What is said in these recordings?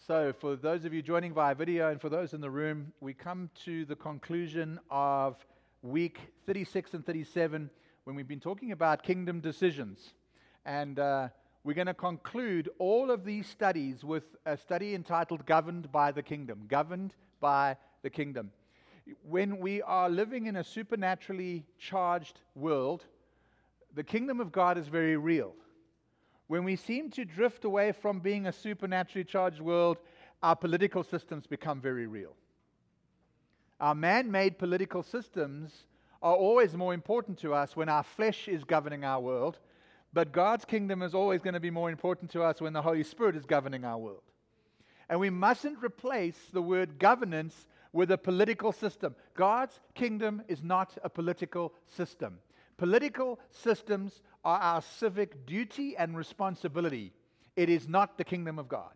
So, for those of you joining via video and for those in the room, we come to the conclusion of week 36 and 37 when we've been talking about kingdom decisions. And we're going to conclude all of these studies with a study entitled Governed by the Kingdom. Governed by the Kingdom. When we are living in a supernaturally charged world, the kingdom of God is very real. When we seem to drift away from being a supernaturally charged world, our political systems become very real. Our man-made political systems are always more important to us when our flesh is governing our world, but God's kingdom is always going to be more important to us when the Holy Spirit is governing our world. And we mustn't replace the word governance with a political system. God's kingdom is not a political system. Political systems are our civic duty and responsibility. It is not the kingdom of God.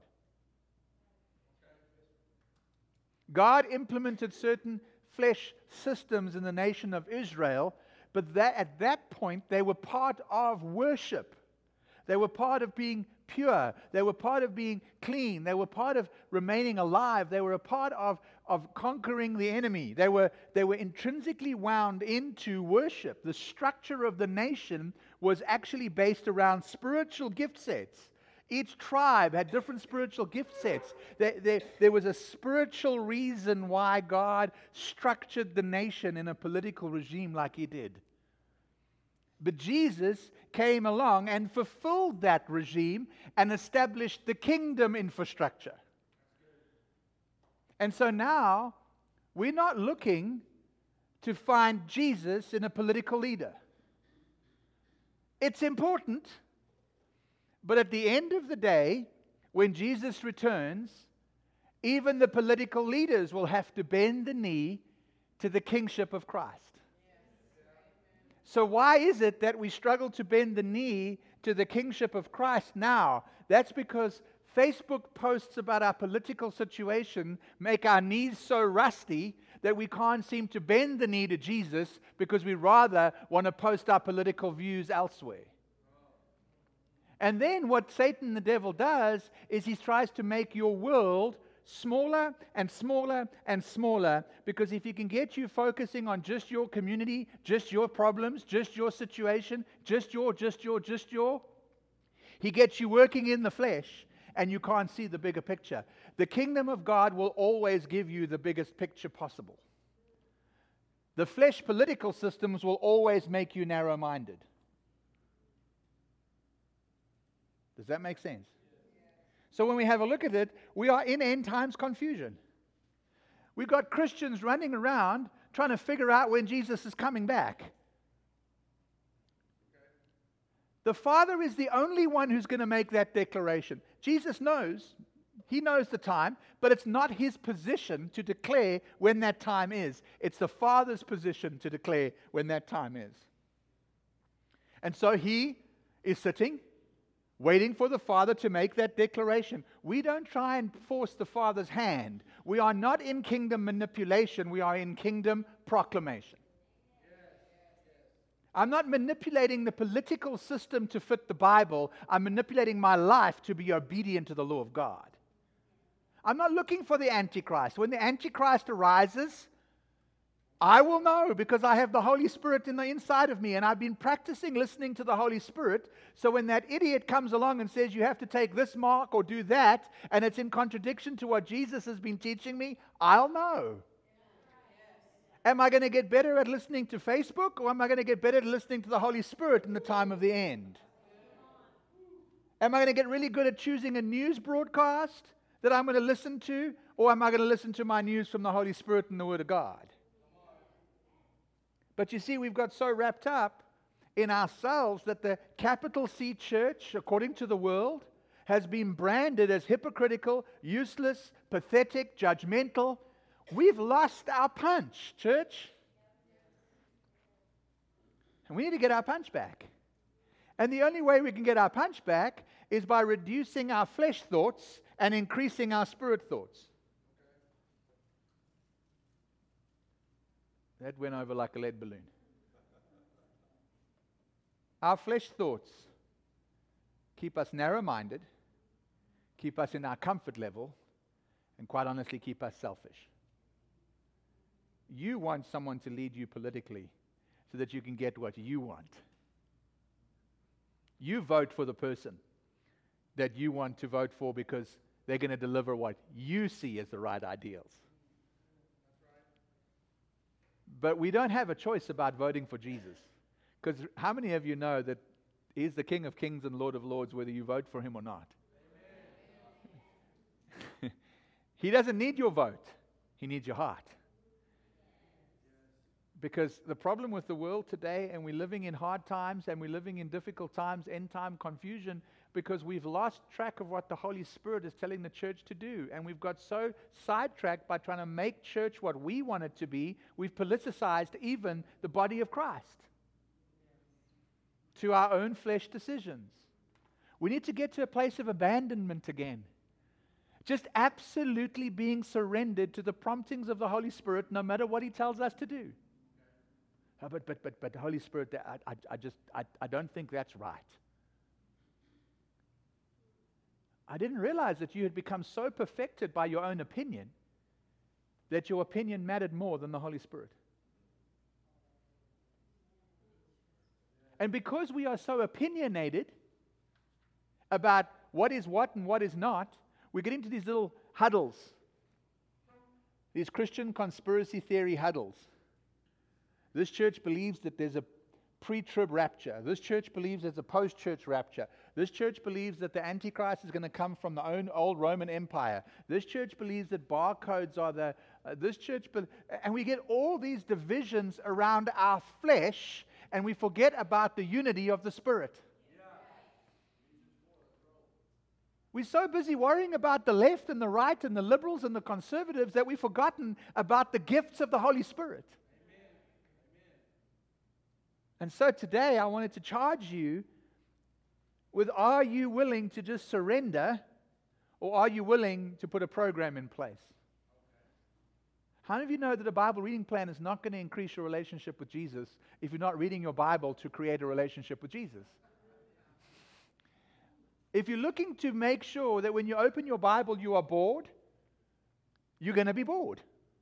God implemented certain flesh systems in the nation of Israel, but at that point they were part of worship. They were part of being pure. They were part of being clean. They were part of remaining alive. They were a part of conquering the enemy. They were intrinsically wound into worship. The structure of the nation was actually based around spiritual gift sets. Each tribe had different spiritual gift sets. There was a spiritual reason why God structured the nation in a political regime like He did. But Jesus came along and fulfilled that regime and established the kingdom infrastructure. And so now, we're not looking to find Jesus in a political leader. It's important, but at the end of the day, when Jesus returns, even the political leaders will have to bend the knee to the kingship of Christ. So why is it that we struggle to bend the knee to the kingship of Christ now? That's because Facebook posts about our political situation make our knees so rusty that we can't seem to bend the knee to Jesus because we rather want to post our political views elsewhere. And then what Satan, the devil, does is he tries to make your world smaller and smaller and smaller, because if he can get you focusing on just your community, just your problems, just your situation, just your, he gets you working in the flesh and you can't see the bigger picture. The kingdom of God will always give you the biggest picture possible. The flesh political systems will always make you narrow-minded. Does that make sense? So when we have a look at it, we are in end times confusion. We've got Christians running around trying to figure out when Jesus is coming back. The Father is the only one who's going to make that declaration. Jesus knows. He knows the time, but it's not His position to declare when that time is. It's the Father's position to declare when that time is. And so He is sitting, waiting for the Father to make that declaration. We don't try and force the Father's hand. We are not in kingdom manipulation. We are in kingdom proclamation. I'm not manipulating the political system to fit the Bible. I'm manipulating my life to be obedient to the law of God. I'm not looking for the Antichrist. When the Antichrist arises, I will know because I have the Holy Spirit in the inside of me, and I've been practicing listening to the Holy Spirit. So when that idiot comes along and says you have to take this mark or do that, and it's in contradiction to what Jesus has been teaching me, I'll know. Am I going to get better at listening to Facebook, or am I going to get better at listening to the Holy Spirit in the time of the end? Am I going to get really good at choosing a news broadcast that I'm going to listen to, or am I going to listen to my news from the Holy Spirit and the Word of God? But you see, we've got so wrapped up in ourselves that the capital C church, according to the world, has been branded as hypocritical, useless, pathetic, judgmental. We've lost our punch, church. And we need to get our punch back. And the only way we can get our punch back is by reducing our flesh thoughts and increasing our spirit thoughts. That went over like a lead balloon. Our flesh thoughts keep us narrow-minded, keep us in our comfort level, and quite honestly keep us selfish. You want someone to lead you politically so that you can get what you want. You vote for the person that you want to vote for because they're going to deliver what you see as the right ideals. But we don't have a choice about voting for Jesus. Because how many of you know that He's the King of Kings and Lord of Lords, whether you vote for Him or not? He doesn't need your vote. He needs your heart. Because the problem with the world today, and we're living in hard times, and we're living in difficult times, end time confusion, because we've lost track of what the Holy Spirit is telling the church to do. And we've got so sidetracked by trying to make church what we want it to be, we've politicized even the body of Christ to our own flesh decisions. We need to get to a place of abandonment again. Just absolutely being surrendered to the promptings of the Holy Spirit, no matter what He tells us to do. Oh, but the Holy Spirit, I don't think that's right. I didn't realize that you had become so perfected by your own opinion that your opinion mattered more than the Holy Spirit. And because we are so opinionated about what is what and what is not, we get into these little huddles, these Christian conspiracy theory huddles. This church believes that there's a pre-trib rapture. This church believes there's a post-church rapture. This church believes that the Antichrist is going to come from the old Roman Empire. This church believes that barcodes are and we get all these divisions around our flesh, and we forget about the unity of the Spirit. We're so busy worrying about the left and the right and the liberals and the conservatives that we've forgotten about the gifts of the Holy Spirit. And so today I wanted to charge you with, are you willing to just surrender, or are you willing to put a program in place? How many of you know that a Bible reading plan is not going to increase your relationship with Jesus if you're not reading your Bible to create a relationship with Jesus? If you're looking to make sure that when you open your Bible you are bored, you're going to be bored.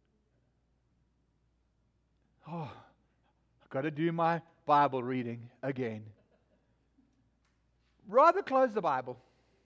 Oh, I've got to do my Bible reading again. Rather close the Bible.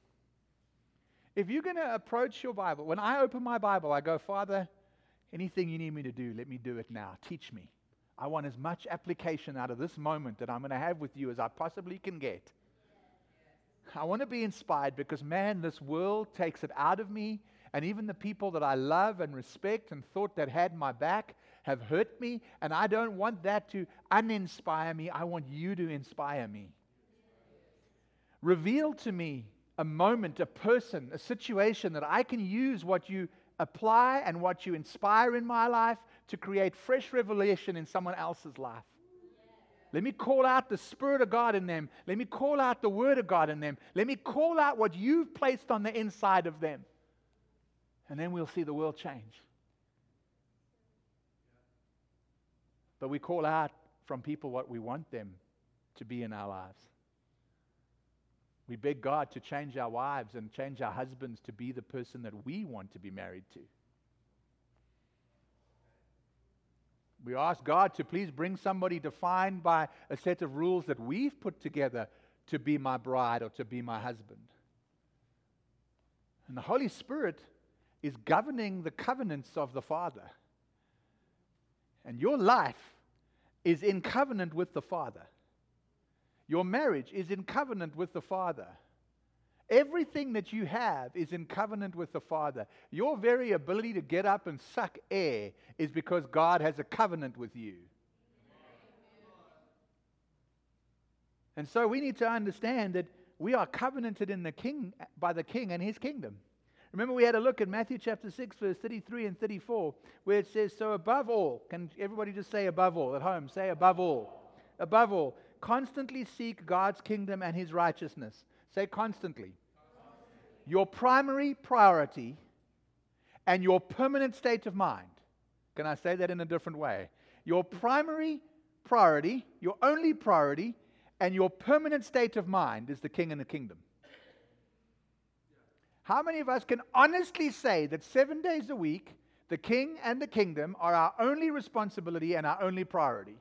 If you're going to approach your Bible, when I open my Bible, I go, Father, anything you need me to do, let me do it now. Teach me. I want as much application out of this moment that I'm going to have with you as I possibly can get. I want to be inspired because, man, this world takes it out of me, and even the people that I love and respect and thought that had my back have hurt me, and I don't want that to uninspire me. I want you to inspire me. Reveal to me a moment, a person, a situation that I can use what you apply and what you inspire in my life to create fresh revelation in someone else's life. Let me call out the Spirit of God in them. Let me call out the Word of God in them. Let me call out what you've placed on the inside of them. And then we'll see the world change. But we call out from people what we want them to be in our lives. We beg God to change our wives and change our husbands to be the person that we want to be married to. We ask God to please bring somebody defined by a set of rules that we've put together to be my bride or to be my husband. And the Holy Spirit is governing the covenants of the Father. And your life is in covenant with the Father. Your marriage is in covenant with the Father. Everything that you have is in covenant with the Father. Your very ability to get up and suck air is because God has a covenant with you. And so we need to understand that we are covenanted in the King, by the King and His kingdom. Remember, we had a look at Matthew chapter 6, verse 33 and 34, where it says, so above all, can everybody just say above all at home? Say above all. Above all, constantly seek God's kingdom and His righteousness. Say constantly. Your primary priority and your permanent state of mind. Can I say that in a different way? Your primary priority, your only priority, and your permanent state of mind is the King and the kingdom. How many of us can honestly say that 7 days a week, the king and the kingdom are our only responsibility and our only priority?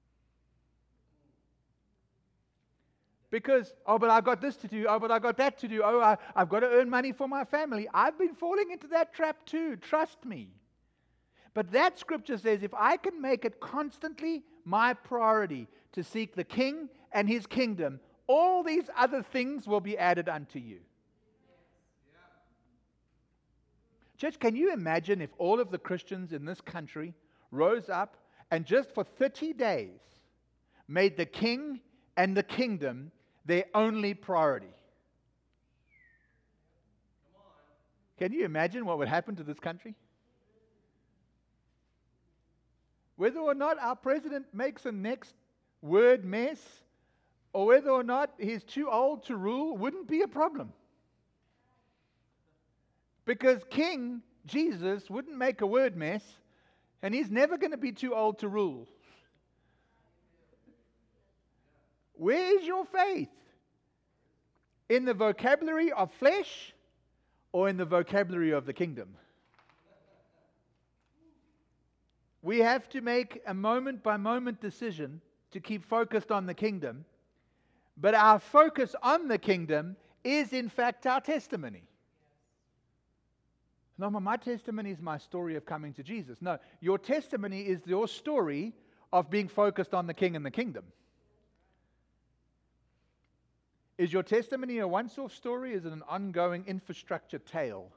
Because, oh, but I've got this to do. Oh, but I've got that to do. Oh, I've got to earn money for my family. I've been falling into that trap too. Trust me. But that scripture says if I can make it constantly my priority to seek the king and his kingdom, all these other things will be added unto you. Church, can you imagine if all of the Christians in this country rose up and just for 30 days made the king and the kingdom their only priority? Can you imagine what would happen to this country? Whether or not our president makes a next word mess, or whether or not he's too old to rule, wouldn't be a problem. Because King Jesus wouldn't make a word mess, and he's never going to be too old to rule. Where is your faith? In the vocabulary of flesh or in the vocabulary of the kingdom? We have to make a moment-by-moment decision to keep focused on the kingdom, but our focus on the kingdom is in fact our testimony. No, my testimony is my story of coming to Jesus. No, your testimony is your story of being focused on the king and the kingdom. Is your testimony a once-off story? Is it an ongoing infrastructure tale?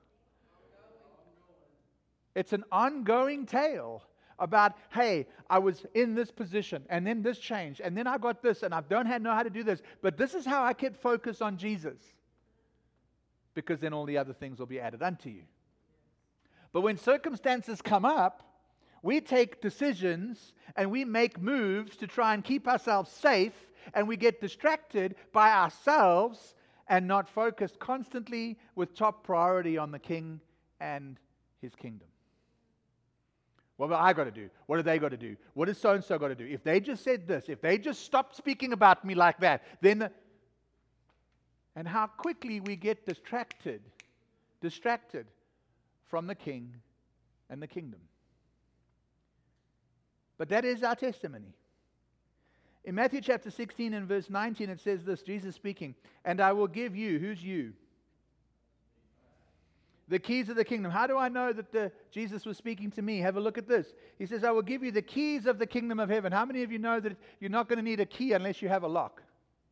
It's an ongoing tale about, hey, I was in this position, and then this changed, and then I got this, and I don't know how to do this, but this is how I kept focus on Jesus. Because then all the other things will be added unto you. But when circumstances come up, we take decisions and we make moves to try and keep ourselves safe, and we get distracted by ourselves and not focused constantly with top priority on the king and his kingdom. What have I got to do? What have they got to do? What has so-and-so got to do? If they just said this, if they just stopped speaking about me like that, then... And how quickly we get distracted from the king and the kingdom. But that is our testimony. In Matthew chapter 16 and verse 19 it says this, Jesus speaking, and I will give you, who's you? The keys of the kingdom. How do I know that Jesus was speaking to me? Have a look at this. He says, I will give you the keys of the kingdom of heaven. How many of you know that you're not going to need a key unless you have a lock?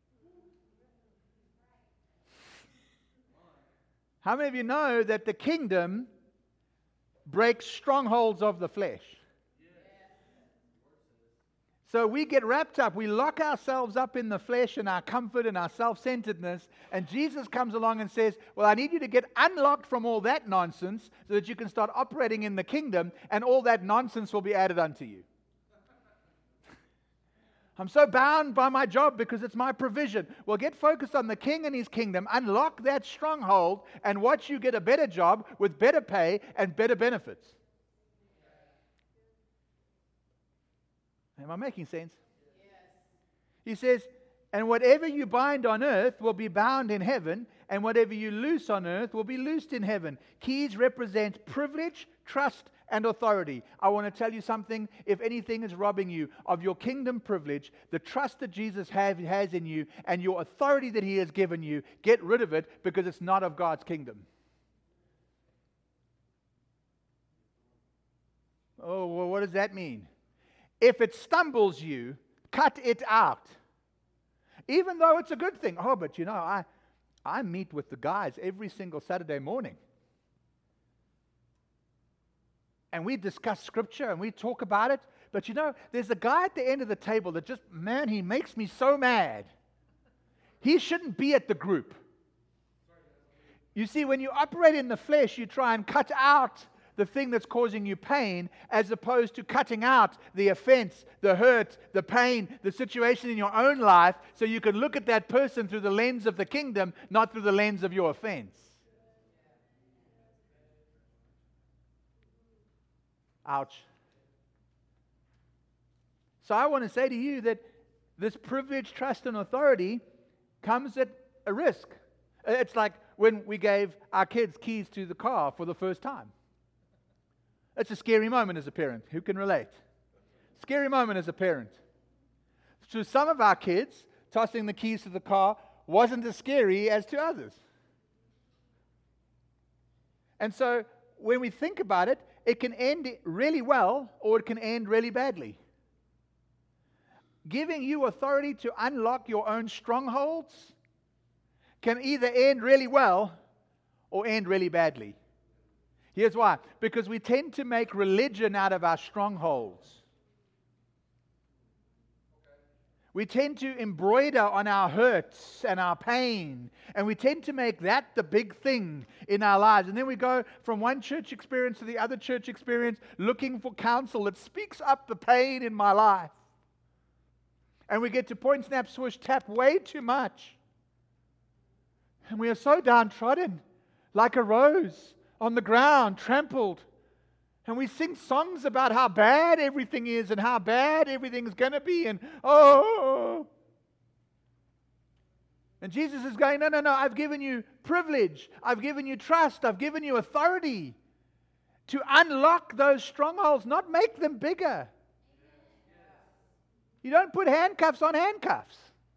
How many of you know that the kingdom breaks strongholds of the flesh? So we get wrapped up, we lock ourselves up in the flesh and our comfort and our self-centeredness, and Jesus comes along and says, well, I need you to get unlocked from all that nonsense so that you can start operating in the kingdom, and all that nonsense will be added unto you. I'm so bound by my job because it's my provision. Well, get focused on the king and his kingdom, unlock that stronghold, and watch you get a better job with better pay and better benefits. Am I making sense? Yes. He says, and whatever you bind on earth will be bound in heaven, and whatever you loose on earth will be loosed in heaven. Keys represent privilege, trust, and authority. I want to tell you something. If anything is robbing you of your kingdom privilege, the trust that Jesus has in you, and your authority that he has given you, get rid of it, because it's not of God's kingdom. Oh, well, what does that mean? If it stumbles you, cut it out. Even though it's a good thing. Oh, but you know, I meet with the guys every single Saturday morning. And we discuss scripture and we talk about it. But you know, there's a guy at the end of the table that just, man, he makes me so mad. He shouldn't be at the group. You see, when you operate in the flesh, you try and cut out the thing that's causing you pain, as opposed to cutting out the offense, the hurt, the pain, the situation in your own life, so you can look at that person through the lens of the kingdom, not through the lens of your offense. Ouch. So I want to say to you that this privilege, trust, and authority comes at a risk. It's like when we gave our kids keys to the car for the first time. It's a scary moment as a parent. Who can relate? Scary moment as a parent. To some of our kids, tossing the keys to the car wasn't as scary as to others. And so when we think about it, it can end really well or it can end really badly. Giving you authority to unlock your own strongholds can either end really well or end really badly. Here's why. Because we tend to make religion out of our strongholds. We tend to embroider on our hurts and our pain, and we tend to make that the big thing in our lives. And then we go from one church experience to the other church experience looking for counsel that speaks up the pain in my life. And we get to point, snap, swish, tap way too much. And we are so downtrodden, like a rose on the ground, trampled. And we sing songs about how bad everything is and how bad everything's going to be. And oh. And Jesus is going, no, I've given you privilege. I've given you trust. I've given you authority to unlock those strongholds, not make them bigger. You don't put handcuffs on handcuffs.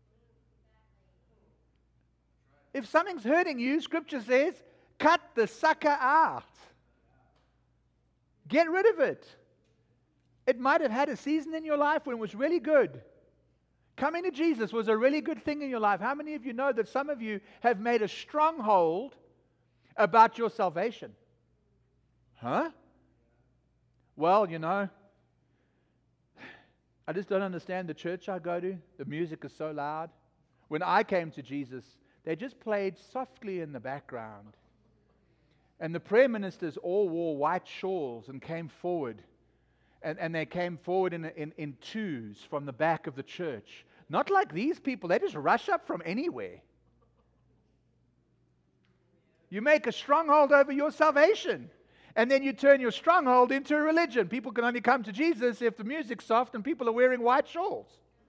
If something's hurting you, Scripture says, cut the sucker out. Get rid of it. It might have had a season in your life when it was really good. Coming to Jesus was a really good thing in your life. How many of you know that some of you have made a stronghold about your salvation? Huh? Well, I just don't understand the church I go to. The music is so loud. When I came to Jesus, they just played softly in the background. And the prayer ministers all wore white shawls and came forward. And they came forward in twos from the back of the church. Not like these people. They just rush up from anywhere. You make a stronghold over your salvation. And then you turn your stronghold into a religion. People can only come to Jesus if the music's soft and people are wearing white shawls.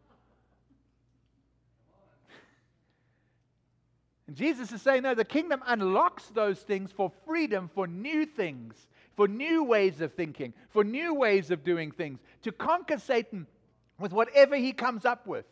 And Jesus is saying, no, the kingdom unlocks those things for freedom, for new things, for new ways of thinking, for new ways of doing things, to conquer Satan with whatever he comes up with.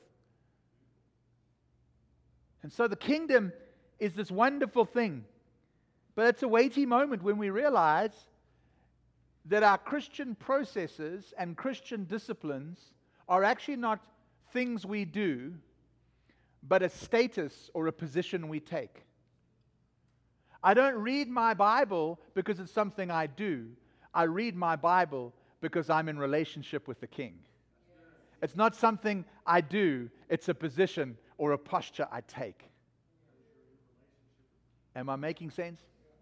And so the kingdom is this wonderful thing. But it's a weighty moment when we realize that our Christian processes and Christian disciplines are actually not things we do, but a status or a position we take. I don't read my Bible because it's something I do. I read my Bible because I'm in relationship with the King. It's not something I do, it's a position or a posture I take. Am I making sense?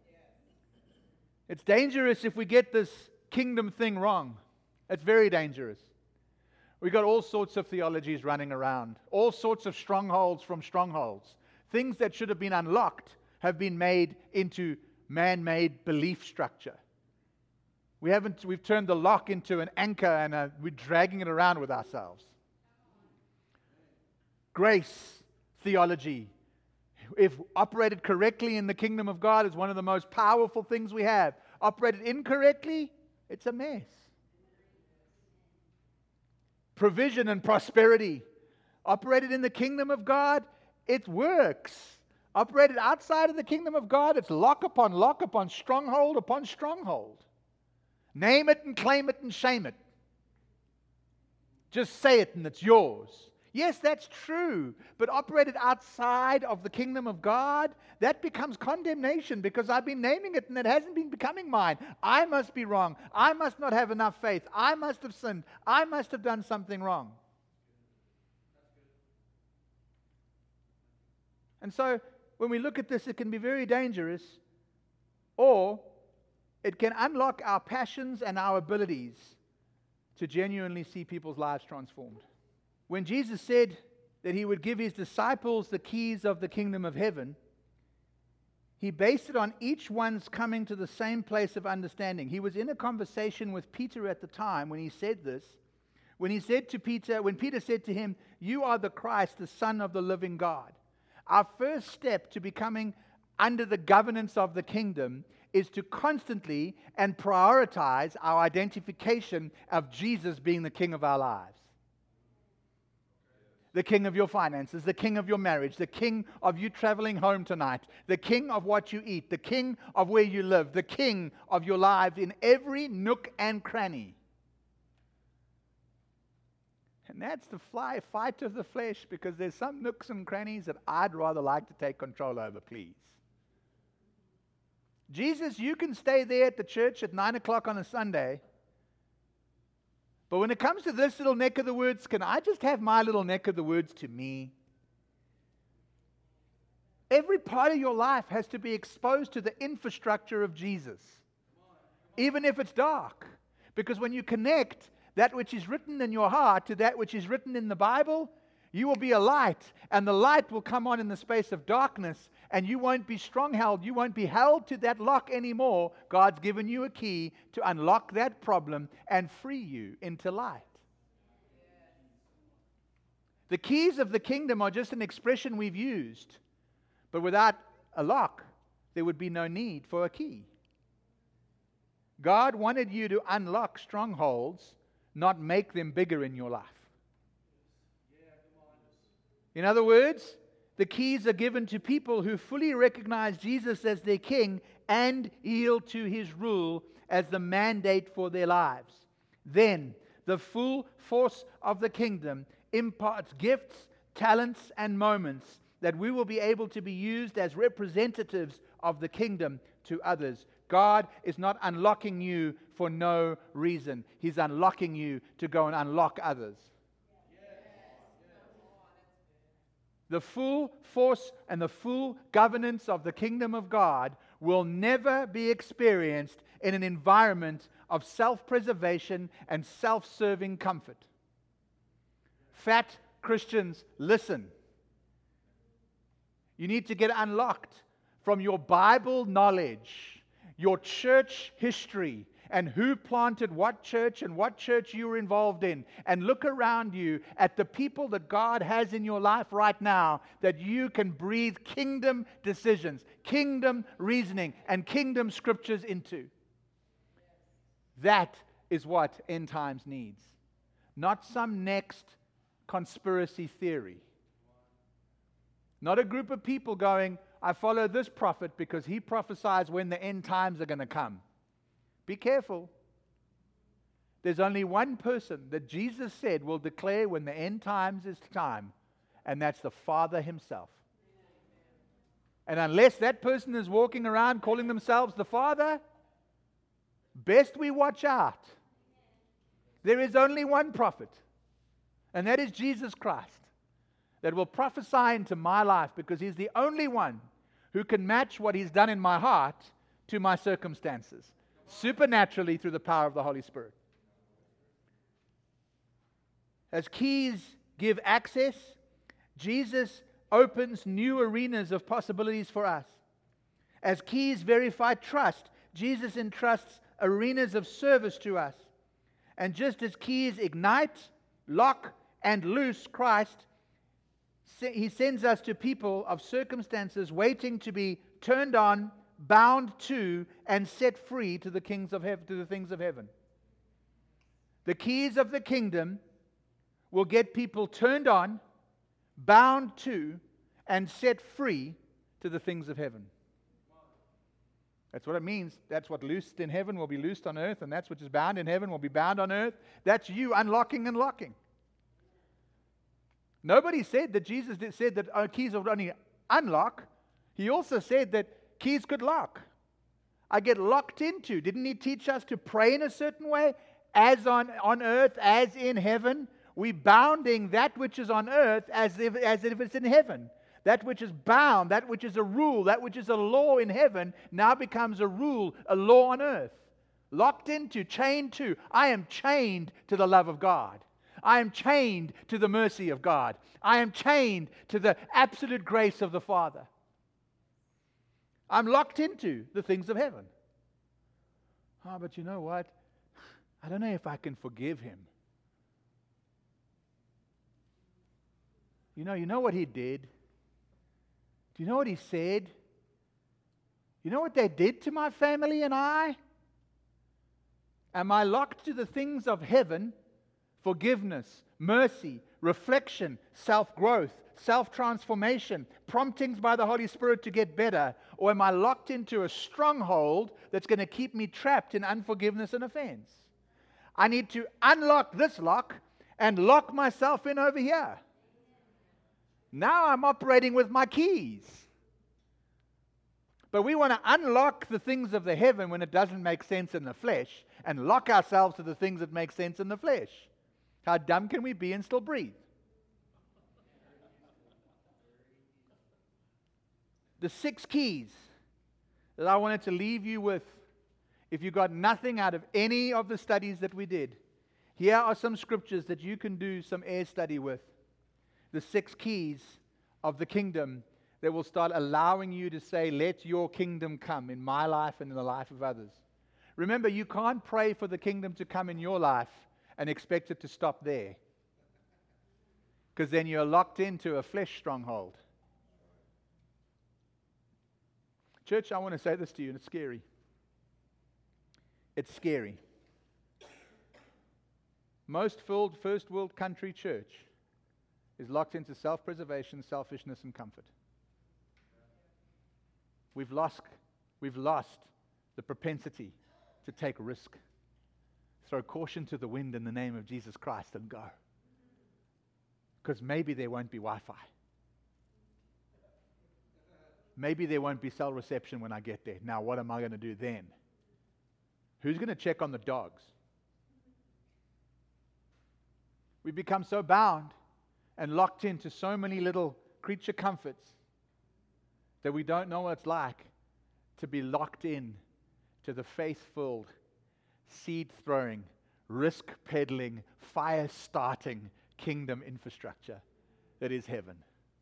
It's dangerous if we get this kingdom thing wrong. It's very dangerous. We've got all sorts of theologies running around, all sorts of strongholds from strongholds. Things that should have been unlocked have been made into man-made belief structure. We've turned the lock into an anchor and we're dragging it around with ourselves. Grace theology, if operated correctly in the kingdom of God, is one of the most powerful things we have. Operated incorrectly, it's a mess. Provision and prosperity, operated in the kingdom of God, it works. Operated outside of the kingdom of God, it's lock upon stronghold upon stronghold. Name it and claim it and shame it. Just say it and it's yours. Yes, that's true, but operated outside of the kingdom of God, that becomes condemnation because I've been naming it and it hasn't been becoming mine. I must be wrong. I must not have enough faith. I must have sinned. I must have done something wrong. And so, when we look at this, it can be very dangerous, or it can unlock our passions and our abilities to genuinely see people's lives transformed. When Jesus said that he would give his disciples the keys of the kingdom of heaven, he based it on each one's coming to the same place of understanding. He was in a conversation with Peter at the time when he said this. When Peter said to him, "You are the Christ, the Son of the living God." Our first step to becoming under the governance of the kingdom is to constantly and prioritize our identification of Jesus being the King of our lives. The King of your finances, the King of your marriage, the King of you traveling home tonight, the King of what you eat, the King of where you live, the King of your lives in every nook and cranny. And that's the fight of the flesh, because there's some nooks and crannies that I'd rather like to take control over, please. Jesus, you can stay there at the church at 9 o'clock on a Sunday, but when it comes to this little neck of the woods, can I just have my little neck of the woods to me? Every part of your life has to be exposed to the infrastructure of Jesus, even if it's dark. Because when you connect that which is written in your heart to that which is written in the Bible, you will be a light, and the light will come on in the space of darkness, and you won't be strong-held. You won't be held to that lock anymore. God's given you a key to unlock that problem and free you into light. The keys of the kingdom are just an expression we've used, but without a lock, there would be no need for a key. God wanted you to unlock strongholds, not make them bigger in your life. In other words, the keys are given to people who fully recognize Jesus as their king and yield to his rule as the mandate for their lives. Then, the full force of the kingdom imparts gifts, talents, and moments that we will be able to be used as representatives of the kingdom to others. God is not unlocking you for no reason. He's unlocking you to go and unlock others. The full force and the full governance of the kingdom of God will never be experienced in an environment of self-preservation and self-serving comfort. Fat Christians, listen. You need to get unlocked from your Bible knowledge, your church history, and who planted what church and what church you were involved in, and look around you at the people that God has in your life right now that you can breathe kingdom decisions, kingdom reasoning, and kingdom scriptures into. That is what end times needs. Not some next conspiracy theory. Not a group of people going, I follow this prophet because he prophesies when the end times are going to come. Be careful. There's only one person that Jesus said will declare when the end times is time, and that's the Father himself. And unless that person is walking around calling themselves the Father, best we watch out. There is only one prophet, and that is Jesus Christ, that will prophesy into my life, because he's the only one who can match what he's done in my heart to my circumstances, supernaturally through the power of the Holy Spirit. As keys give access, Jesus opens new arenas of possibilities for us. As keys verify trust, Jesus entrusts arenas of service to us. And just as keys ignite, lock, and loose Christ, he sends us to people of circumstances waiting to be turned on, bound to, and set free to the things of heaven. The keys of the kingdom will get people turned on, bound to, and set free to the things of heaven. That's what it means. That's what loosed in heaven will be loosed on earth, and that's which is bound in heaven will be bound on earth. That's you unlocking and locking. Nobody said that Jesus said that our keys would only unlock. He also said that keys could lock. I get locked into. Didn't he teach us to pray in a certain way? As on earth, as in heaven. We bounding that which is on earth as if it's in heaven. That which is bound, that which is a rule, that which is a law in heaven, now becomes a rule, a law on earth. Locked into, chained to. I am chained to the love of God. I am chained to the mercy of God. I am chained to the absolute grace of the Father. I'm locked into the things of heaven. Oh, but you know what? I don't know if I can forgive him. You know what he did? Do you know what he said? You know what they did to my family and I? Am I locked to the things of heaven, forgiveness, mercy, reflection, self-growth, self-transformation, promptings by the Holy Spirit to get better? Or am I locked into a stronghold that's going to keep me trapped in unforgiveness and offense? I need to unlock this lock and lock myself in over here. Now I'm operating with my keys. But we want to unlock the things of the heaven when it doesn't make sense in the flesh and lock ourselves to the things that make sense in the flesh. How dumb can we be and still breathe? The 6 keys that I wanted to leave you with, if you got nothing out of any of the studies that we did, here are some scriptures that you can do some air study with. The 6 keys of the kingdom that will start allowing you to say, let your kingdom come in my life and in the life of others. Remember, you can't pray for the kingdom to come in your life and expect it to stop there. Because then you're locked into a flesh stronghold. Church, I want to say this to you, and it's scary. It's scary. Most first world country church is locked into self-preservation, selfishness, and comfort. We've lost the propensity to take risk. Throw caution to the wind in the name of Jesus Christ and go. Because maybe there won't be Wi-Fi. Maybe there won't be cell reception when I get there. Now, what am I going to do then? Who's going to check on the dogs? We become so bound and locked into so many little creature comforts that we don't know what it's like to be locked in to the faith-filled, seed-throwing, risk-peddling, fire-starting kingdom infrastructure that is heaven.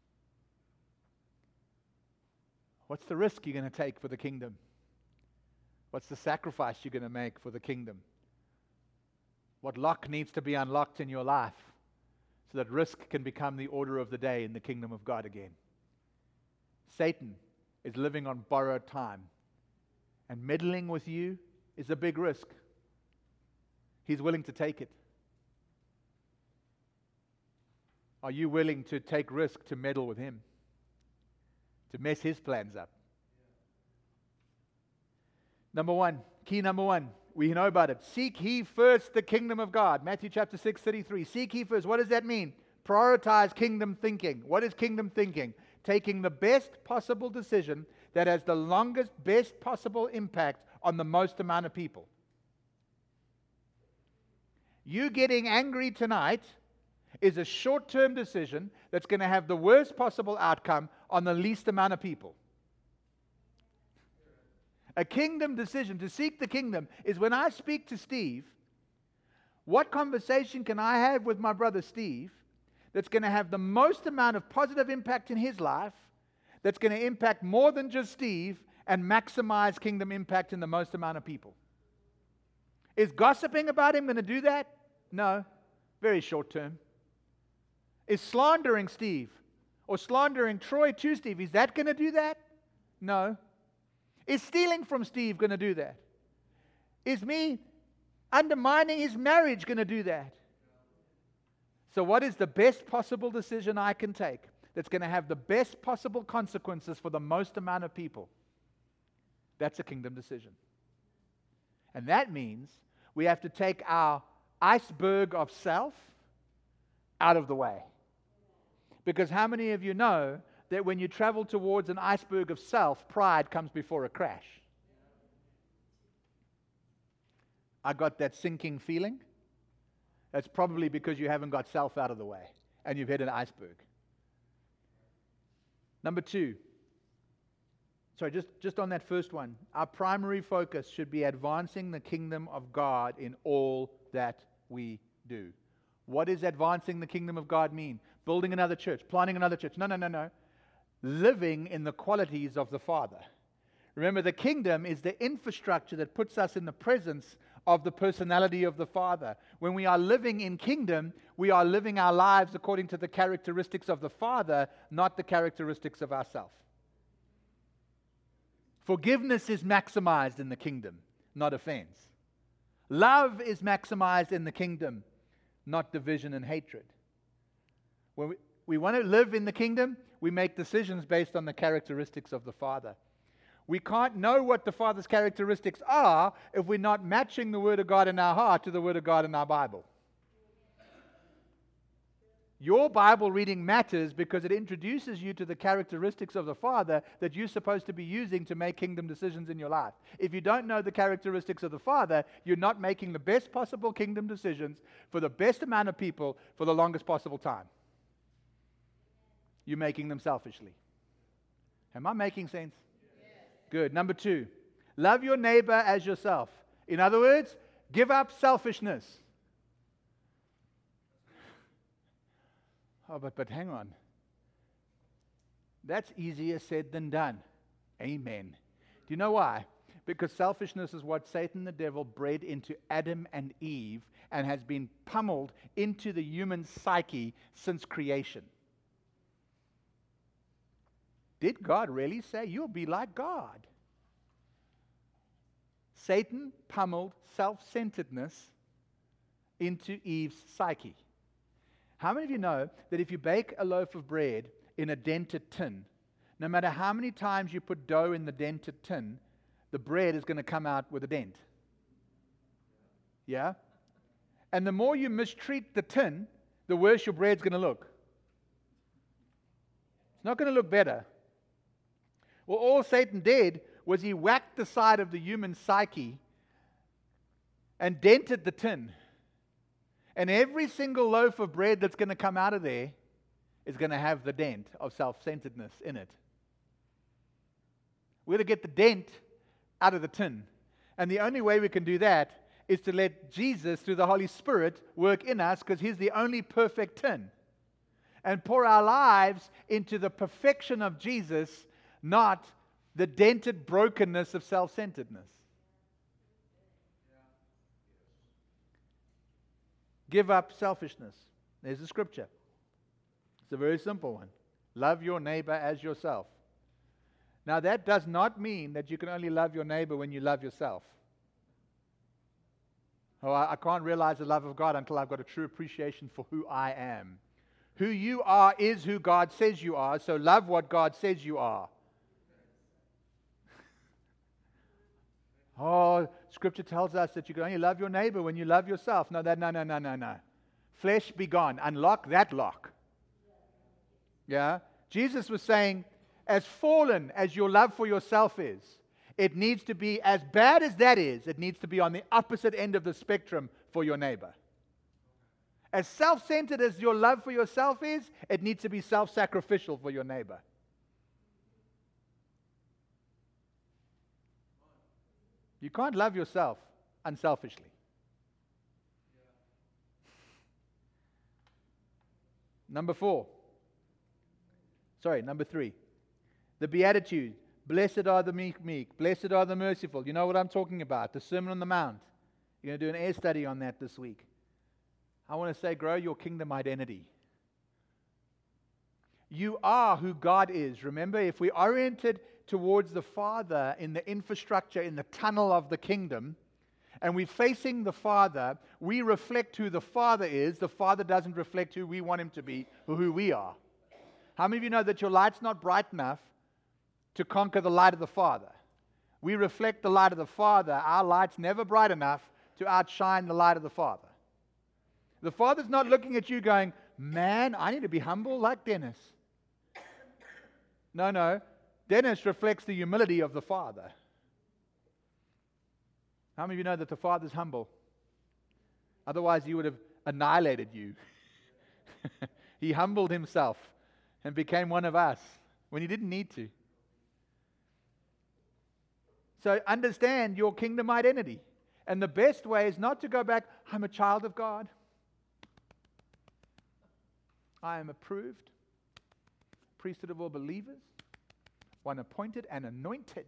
What's the risk you're going to take for the kingdom? What's the sacrifice you're going to make for the kingdom? What lock needs to be unlocked in your life so that risk can become the order of the day in the kingdom of God again? Satan is living on borrowed time, and meddling with you is a big risk. He's willing to take it. Are you willing to take risk to meddle with him? To mess his plans up? Key number one, we know about it. Seek ye first the kingdom of God. Matthew chapter 6:33. Seek ye first. What does that mean? Prioritize kingdom thinking. What is kingdom thinking? Taking the best possible decision that has the longest, best possible impact on the most amount of people. You getting angry tonight is a short-term decision that's going to have the worst possible outcome on the least amount of people. A kingdom decision, to seek the kingdom, is when I speak to Steve, what conversation can I have with my brother Steve that's going to have the most amount of positive impact in his life, that's going to impact more than just Steve, and maximize kingdom impact in the most amount of people? Is gossiping about him going to do that? No. Very short term. Is slandering Steve or slandering Troy to Steve, is that going to do that? No. Is stealing from Steve going to do that? Is me undermining his marriage going to do that? So what is the best possible decision I can take that's going to have the best possible consequences for the most amount of people? That's a kingdom decision. And that means we have to take our iceberg of self out of the way. Because how many of you know that when you travel towards an iceberg of self, pride comes before a crash? I got that sinking feeling. That's probably because you haven't got self out of the way and you've hit an iceberg. Number two. Sorry, just on that first one. Our primary focus should be advancing the kingdom of God in all that we do. What does advancing the kingdom of God mean? Building another church, planting another church. No. Living in the qualities of the Father. Remember, the kingdom is the infrastructure that puts us in the presence of the personality of the Father. When we are living in kingdom, we are living our lives according to the characteristics of the Father, not the characteristics of ourselves. Forgiveness is maximized in the kingdom, not offense. Love is maximized in the kingdom, not division and hatred. When we want to live in the kingdom, we make decisions based on the characteristics of the Father. We can't know what the Father's characteristics are if we're not matching the Word of God in our heart to the Word of God in our Bible. Your Bible reading matters because it introduces you to the characteristics of the Father that you're supposed to be using to make kingdom decisions in your life. If you don't know the characteristics of the Father, you're not making the best possible kingdom decisions for the best amount of people for the longest possible time. You're making them selfishly. Am I making sense? Yes. Good. Number 2, love your neighbor as yourself. In other words, give up selfishness. Oh, but hang on. That's easier said than done. Amen. Do you know why? Because selfishness is what Satan the devil bred into Adam and Eve and has been pummeled into the human psyche since creation. Did God really say, you'll be like God? Satan pummeled self-centeredness into Eve's psyche. How many of you know that if you bake a loaf of bread in a dented tin, no matter how many times you put dough in the dented tin, the bread is going to come out with a dent? Yeah? And the more you mistreat the tin, the worse your bread's going to look. It's not going to look better. Well, all Satan did was he whacked the side of the human psyche and dented the tin. And every single loaf of bread that's going to come out of there is going to have the dent of self-centeredness in it. We're going to get the dent out of the tin. And the only way we can do that is to let Jesus, through the Holy Spirit, work in us, because He's the only perfect tin. And pour our lives into the perfection of Jesus, not the dented brokenness of self-centeredness. Give up selfishness. There's the scripture. It's a very simple one. Love your neighbor as yourself. Now, that does not mean that you can only love your neighbor when you love yourself. Oh, I can't realize the love of God until I've got a true appreciation for who I am. Who you are is who God says you are, so love what God says you are. Oh, Scripture tells us that you can only love your neighbor when you love yourself. No. Flesh be gone. Unlock that lock. Yeah? Jesus was saying, as fallen as your love for yourself is, it needs to be, as bad as that is, it needs to be on the opposite end of the spectrum for your neighbor. As self-centered as your love for yourself is, it needs to be self-sacrificial for your neighbor. You can't love yourself unselfishly. Number 3. The Beatitude. Blessed are the meek. Blessed are the merciful. You know what I'm talking about. The Sermon on the Mount. You're going to do an air study on that this week. I want to say, grow your kingdom identity. You are who God is. Remember, if we oriented towards the Father in the infrastructure, in the tunnel of the kingdom, and we're facing the Father, we reflect who the Father is. The Father doesn't reflect who we want Him to be or who we are. How many of you know that your light's not bright enough to conquer the light of the Father? We reflect the light of the Father. Our light's never bright enough to outshine the light of the Father. The Father's not looking at you going, man, I need to be humble like Dennis. No. Dennis reflects the humility of the Father. How many of you know that the Father's humble? Otherwise, He would have annihilated you. He humbled Himself and became one of us when He didn't need to. So understand your kingdom identity. And the best way is not to go back, I'm a child of God. I am approved, priesthood of all believers, one appointed and anointed.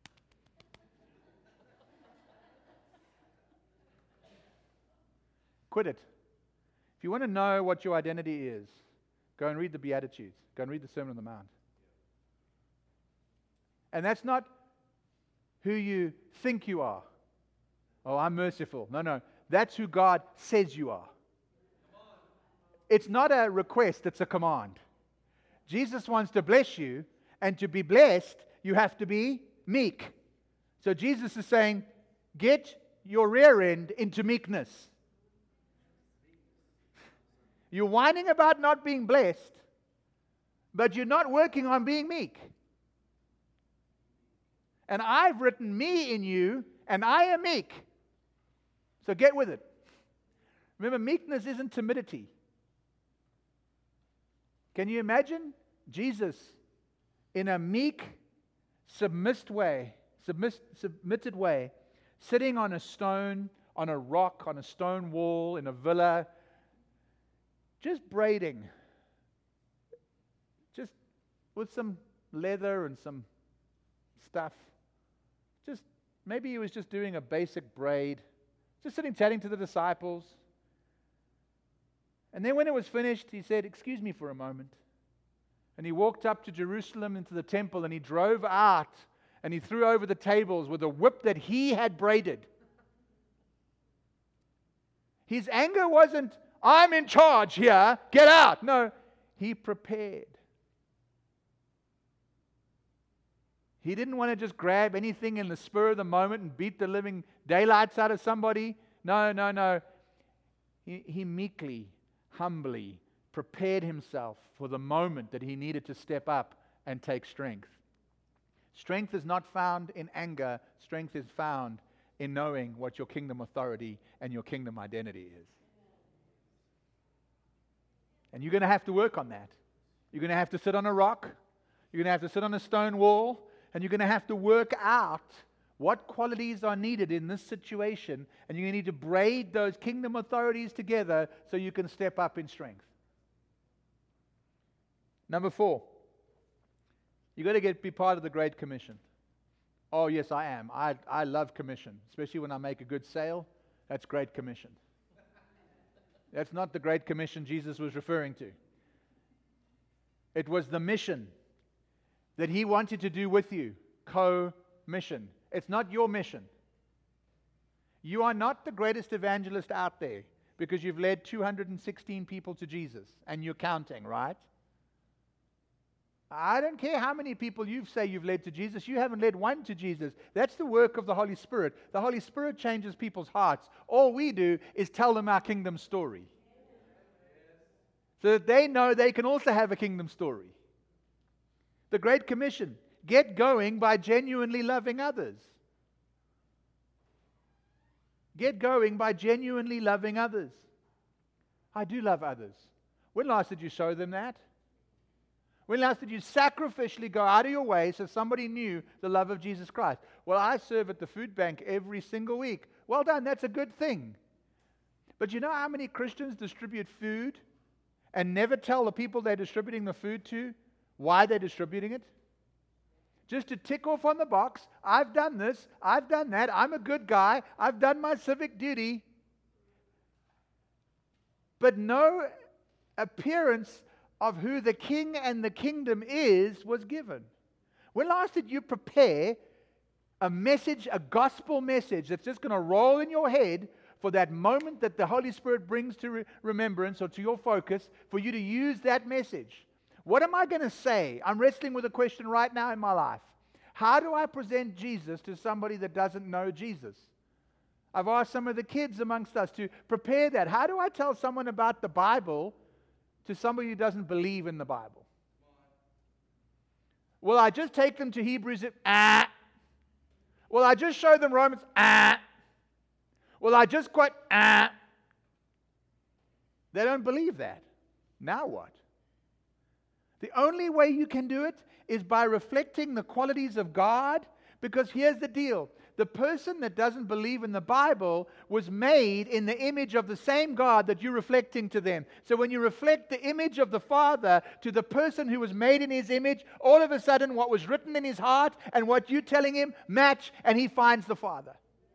Quit it. If you want to know what your identity is, go and read the Beatitudes. Go and read the Sermon on the Mount. And that's not who you think you are. Oh, I'm merciful. No. That's who God says you are. It's not a request, it's a command. Jesus wants to bless you, and to be blessed, you have to be meek. So Jesus is saying, get your rear end into meekness. You're whining about not being blessed, but you're not working on being meek. And I've written me in you, and I am meek. So get with it. Remember, meekness isn't timidity. Can you imagine Jesus in a meek, submitted way, sitting on a stone, on a rock, on a stone wall, in a villa, just braiding, just with some leather and some stuff. Just maybe he was just doing a basic braid, just sitting chatting to the disciples. And then when it was finished, he said, "Excuse me for a moment." And he walked up to Jerusalem into the temple, and he drove out, and he threw over the tables with a whip that he had braided. His anger wasn't, "I'm in charge here, get out." No, he prepared. He didn't want to just grab anything in the spur of the moment and beat the living daylights out of somebody. No. He meekly, humbly prepared himself for the moment that he needed to step up and take strength. Strength is not found in anger. Strength is found in knowing what your kingdom authority and your kingdom identity is. And you're going to have to work on that. You're going to have to sit on a rock. You're going to have to sit on a stone wall. And you're going to have to work out what qualities are needed in this situation. And you're going to need to braid those kingdom authorities together so you can step up in strength. Number 4, you've got to be part of the Great Commission. Oh, yes, I am. I love commission, especially when I make a good sale. That's Great Commission. That's not the Great Commission Jesus was referring to. It was the mission that he wanted to do with you. Co-mission. It's not your mission. You are not the greatest evangelist out there because you've led 216 people to Jesus and you're counting, right? I don't care how many people you say you've led to Jesus. You haven't led one to Jesus. That's the work of the Holy Spirit. The Holy Spirit changes people's hearts. All we do is tell them our kingdom story, so that they know they can also have a kingdom story. The Great Commission: get going by genuinely loving others. Get going by genuinely loving others. I do love others. When last did you show them that? When last did you sacrificially go out of your way so somebody knew the love of Jesus Christ? Well, I serve at the food bank every single week. Well done, that's a good thing. But you know how many Christians distribute food and never tell the people they're distributing the food to why they're distributing it? Just to tick off on the box, I've done this, I've done that, I'm a good guy, I've done my civic duty. But no appearance of who the king and the kingdom is was given. When last did you prepare a message, a gospel message that's just going to roll in your head for that moment that the Holy Spirit brings to remembrance or to your focus, for you to use that message? What am I going to say? I'm wrestling with a question right now in my life. How do I present Jesus to somebody that doesn't know Jesus? I've asked some of the kids amongst us to prepare that. How do I tell someone about the Bible to somebody who doesn't believe in the Bible? Will I just take them to Hebrews? Will I just show them Romans? Will I just quote? They don't believe that. Now what? The only way you can do it is by reflecting the qualities of God, because here's the deal. The person that doesn't believe in the Bible was made in the image of the same God that you're reflecting to them. So when you reflect the image of the Father to the person who was made in His image, all of a sudden what was written in his heart and what you're telling him match, and he finds the Father.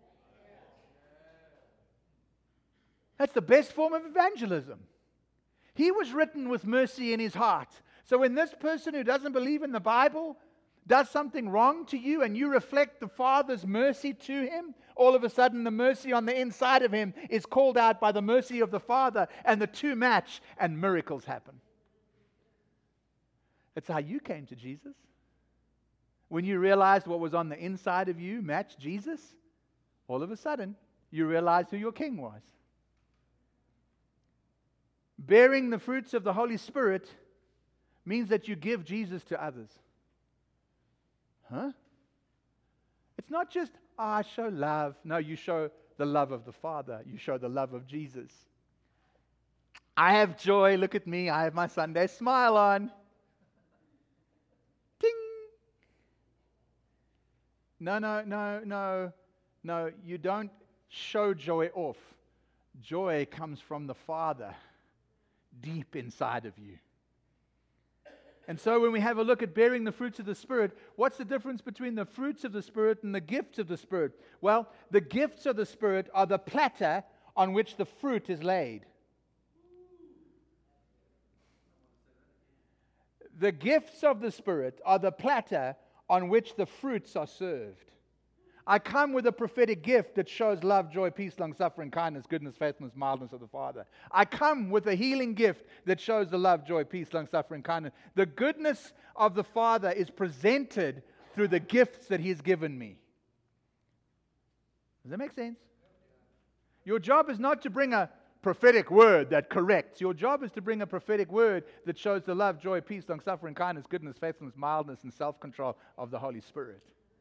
That's the best form of evangelism. He was written with mercy in his heart. So when this person who doesn't believe in the Bible does something wrong to you and you reflect the Father's mercy to him, all of a sudden the mercy on the inside of him is called out by the mercy of the Father, and the two match and miracles happen. That's how you came to Jesus. When you realized what was on the inside of you matched Jesus, all of a sudden you realized who your King was. Bearing the fruits of the Holy Spirit means that you give Jesus to others. Huh? It's not just, I show love. No, you show the love of the Father. You show the love of Jesus. I have joy. Look at me. I have my Sunday smile on. Ding. No. You don't show joy off. Joy comes from the Father deep inside of you. And so when we have a look at bearing the fruits of the Spirit, what's the difference between the fruits of the Spirit and the gifts of the Spirit? Well, the gifts of the Spirit are the platter on which the fruit is laid. The gifts of the Spirit are the platter on which the fruits are served. I come with a prophetic gift that shows love, joy, peace, long-suffering, kindness, goodness, faithfulness, mildness of the Father. I come with a healing gift that shows the love, joy, peace, long-suffering, kindness. The goodness of the Father is presented through the gifts that He has given me. Does that make sense? Your job is not to bring a prophetic word that corrects. Your job is to bring a prophetic word that shows the love, joy, peace, long-suffering, kindness, goodness, faithfulness, mildness, and self-control of the Holy Spirit.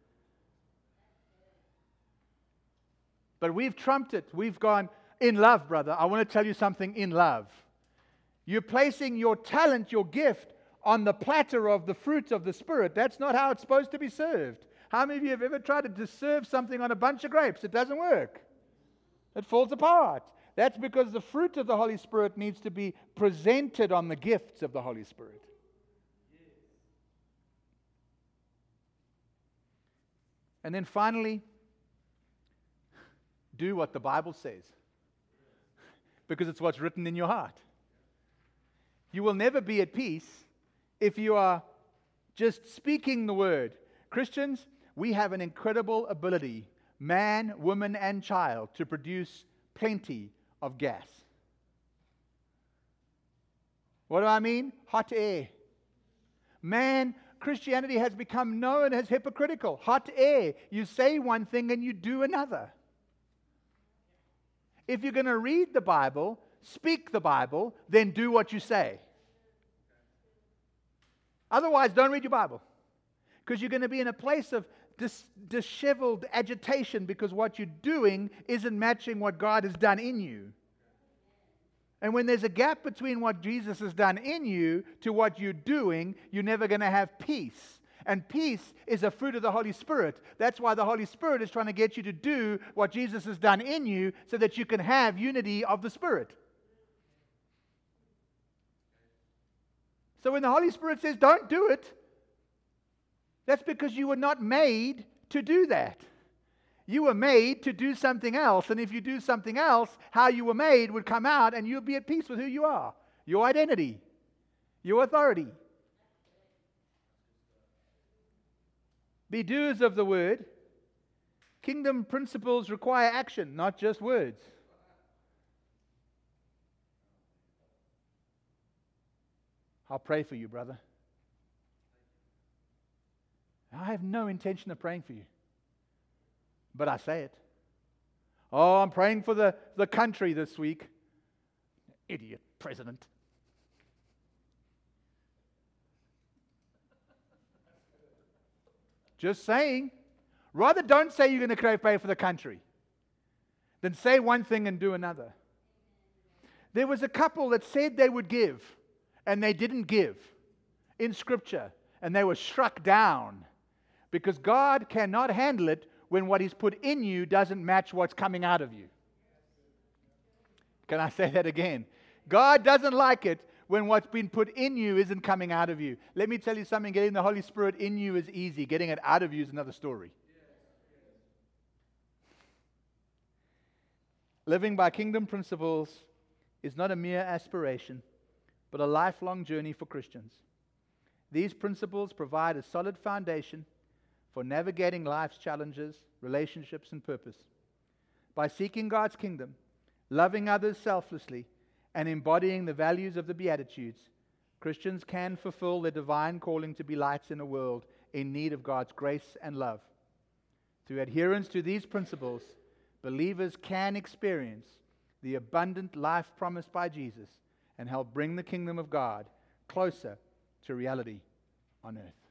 But we've trumped it. We've gone, in love, brother. I want to tell you something in love. You're placing your talent, your gift, on the platter of the fruit of the Spirit. That's not how it's supposed to be served. How many of you have ever tried to serve something on a bunch of grapes? It doesn't work. It falls apart. That's because the fruit of the Holy Spirit needs to be presented on the gifts of the Holy Spirit. And then finally, do what the Bible says, because it's what's written in your heart. You will never be at peace if you are just speaking the word. Christians, we have an incredible ability, man, woman, and child, to produce plenty of gas. What do I mean? Hot air. Man, Christianity has become known as hypocritical. Hot air. You say one thing and you do another. If you're going to read the Bible, speak the Bible, then do what you say. Otherwise, don't read your Bible. Because you're going to be in a place of disheveled agitation because what you're doing isn't matching what God has done in you. And when there's a gap between what Jesus has done in you to what you're doing, you're never going to have peace. And peace is a fruit of the Holy Spirit. That's why the Holy Spirit is trying to get you to do what Jesus has done in you so that you can have unity of the Spirit. So when the Holy Spirit says, don't do it, that's because you were not made to do that. You were made to do something else. And if you do something else, how you were made would come out and you'll be at peace with who you are, your identity, your authority. Be doers of the word. Kingdom principles require action, not just words. I'll pray for you, brother. I have no intention of praying for you, but I say it. Oh, I'm praying for the country this week. Idiot president. Just saying. Rather don't say you're going to pray for the country than say one thing and do another. There was a couple that said they would give, and they didn't give in Scripture, and they were struck down because God cannot handle it when what He's put in you doesn't match what's coming out of you. Can I say that again? God doesn't like it when what's been put in you isn't coming out of you. Let me tell you something, getting the Holy Spirit in you is easy. Getting it out of you is another story. Living by kingdom principles is not a mere aspiration, but a lifelong journey for Christians. These principles provide a solid foundation for navigating life's challenges, relationships, and purpose. By seeking God's kingdom, loving others selflessly, and embodying the values of the Beatitudes, Christians can fulfill their divine calling to be lights in a world in need of God's grace and love. Through adherence to these principles, believers can experience the abundant life promised by Jesus and help bring the kingdom of God closer to reality on earth.